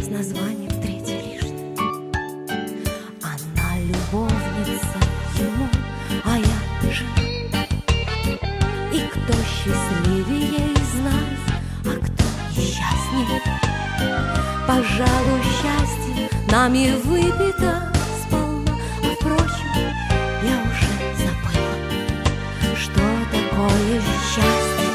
без названия в третий лишний. Она любовница ему, а я жена. И кто счастливее из нас, а кто несчастнее? Пожалуй, счастье нами выпито сполна, а впрочем, я уже забыла, что такое счастье.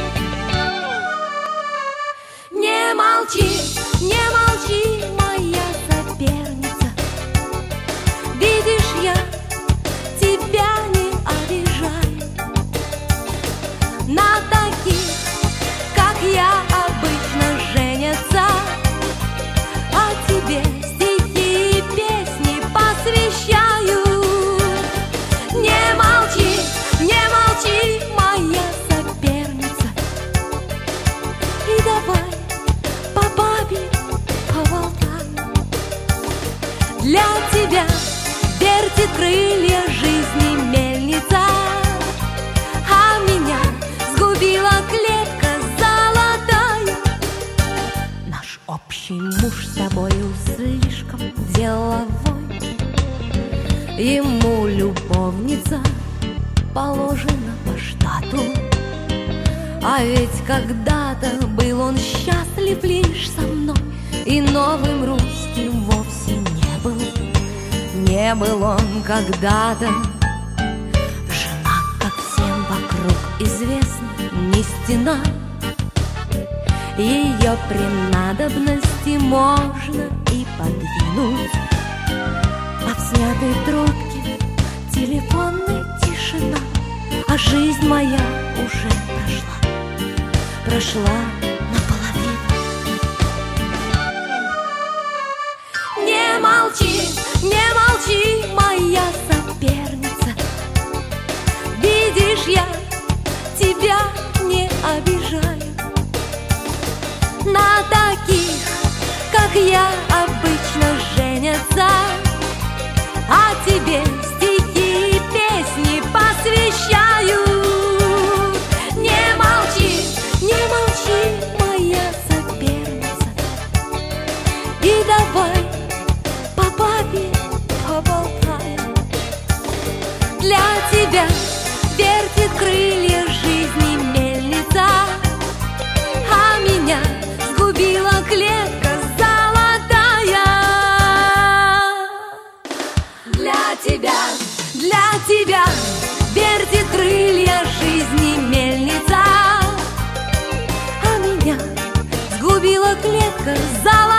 Не молчи, моя соперница. Видишь, я тебя не обижаю. На таких, как я, обычно женятся. А тебе стихи и песни посвящаю. Не молчи, моя соперница. И давай по бабе поболтаем. Для тебя вертит крылья жизни мельница, а меня сгубила клетка золотая. Наш общий муж с тобою слишком деловой. Ему любовница положена по штату. А ведь когда-то был он счастлив лишь со мной, и новым русским вовсе не был. Не был он когда-то. Жена, как всем вокруг известно, не стена. Ее при надобности можно и подвинуть. А в снятой трубке телефонная тишина. А жизнь моя уже прошла наполовину. Не молчи, моя соперница. Видишь, я тебя не обижаю. На таких, как я, обычно женятся. А тебе стихи и песни посвящаю. Не молчи, моя соперница. И давай по бабе поболтаем. Для тебя вертит крылья жизни мельница, а меня сгубила клетка золотая. Для тебя вертит крылья жизни мельница, а меня сгубила клетка золотая.